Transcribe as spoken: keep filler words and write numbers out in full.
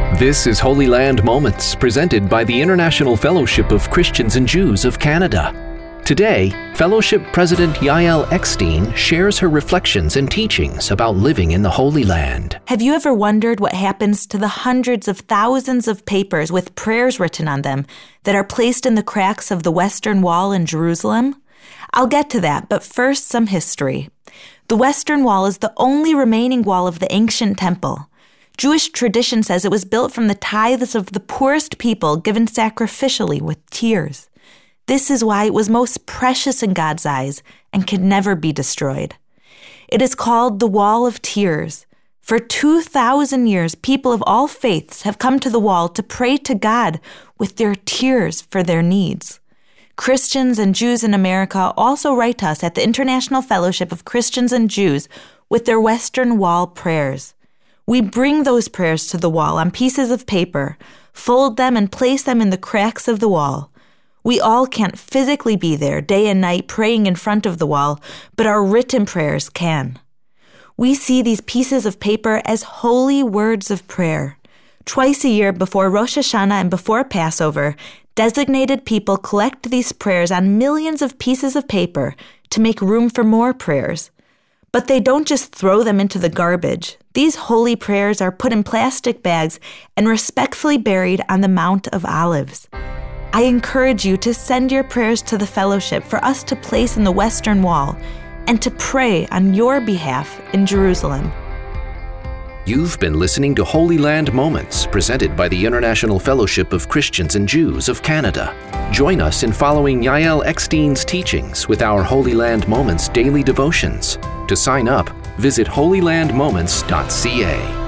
This is Holy Land Moments, presented by the International Fellowship of Christians and Jews of Canada. Today, Fellowship President Yael Eckstein shares her reflections and teachings about living in the Holy Land. Have you ever wondered what happens to the hundreds of thousands of papers with prayers written on them that are placed in the cracks of the Western Wall in Jerusalem? I'll get to that, but first some history. The Western Wall is the only remaining wall of the ancient temple. Jewish tradition says it was built from the tithes of the poorest people given sacrificially with tears. This is why it was most precious in God's eyes and could never be destroyed. It is called the Wall of Tears. For two thousand years, people of all faiths have come to the wall to pray to God with their tears for their needs. Christians and Jews in America also write to us at the International Fellowship of Christians and Jews with their Western Wall prayers. We bring those prayers to the wall on pieces of paper, fold them and place them in the cracks of the wall. We all can't physically be there day and night praying in front of the wall, but our written prayers can. We see these pieces of paper as holy words of prayer. Twice a year before Rosh Hashanah and before Passover, designated people collect these prayers on millions of pieces of paper to make room for more prayers. But they don't just throw them into the garbage. These holy prayers are put in plastic bags and respectfully buried on the Mount of Olives. I encourage you to send your prayers to the fellowship for us to place in the Western Wall and to pray on your behalf in Jerusalem. You've been listening to Holy Land Moments, presented by the International Fellowship of Christians and Jews of Canada. Join us in following Yael Eckstein's teachings with our Holy Land Moments daily devotions. To sign up, visit holy land moments dot c a.